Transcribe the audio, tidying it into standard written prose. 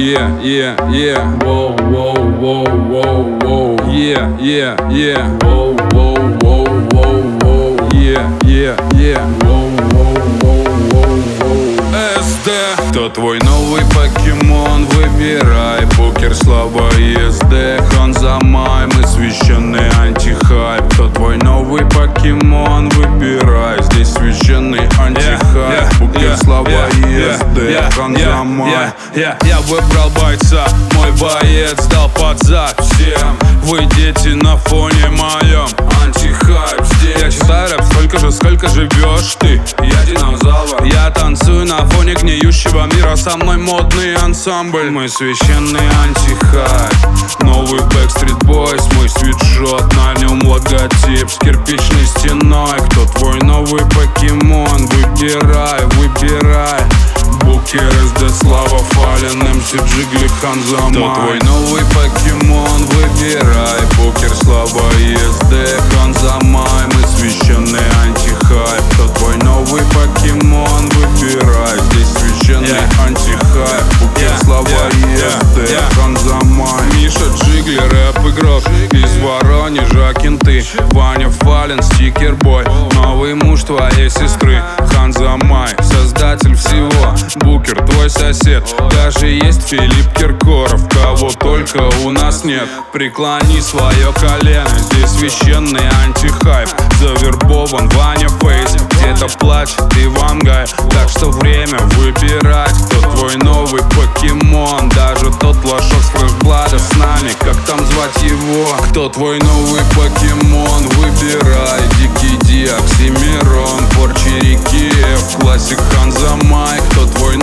Yeah, yeah, yeah. Whoa, whoa, whoa, whoa, whoa. Yeah, yeah, yeah. Whoa, whoa, whoa, whoa, whoa. Yeah, yeah, yeah. Whoa, whoa, whoa, whoa, whoa. СД. Кто твой новый покемон? Выбирай. Покер, слава, ЕСД, Ханзамай. Мы священный антихайп. Кто твой новый покемон? Выбирай. Здесь священный антихайп. Покер, слава, ЕСД, Ханзамай. Я выбрал бойца, мой боец дал под зад всем. Вы дети на фоне моем, антихайп здесь. Я читаю рэп столько же, сколько живешь ты. Я динозавр. Я танцую на фоне гниющего мира. Со мной модный ансамбль. Мы священный антихайп. Новый Backstreet Boys, мой свитшот. На нем логотип с кирпичной стеной. Кто твой новый покемон? Выбирай, выбирай. Букер, СД, Слава, Фален, МС Джигли, Ханзамай. Кто твой новый покемон? Выбирай. Букер, Слава, ЕСД, Ханзамай. Мы священный антихайп. Кто твой новый покемон? Выбирай. Здесь священный антихайп. Букер, Слава, ЕСД, Ханзамай. Миша Джигли, рэп-игрок из Воронежа, кенты. Ваня Фален, стикербой. Новый муж твоей сестры, Ханзамай. Создатель всего. Букер, твой сосед. Даже есть Филипп Киркоров. Кого только у нас нет. Преклони свое колено. Здесь священный антихайп. Завербован Ваня Фейс. Где-то плачет Ивангай. Так что время выбирать. Кто твой новый покемон? Даже тот лошок с флешблада с нами. Как там звать его? Кто твой новый покемон? Выбирай. Дикий Ди, Оксимирон, Порчи Реки, F, Классик, Ханзамай. Кто твой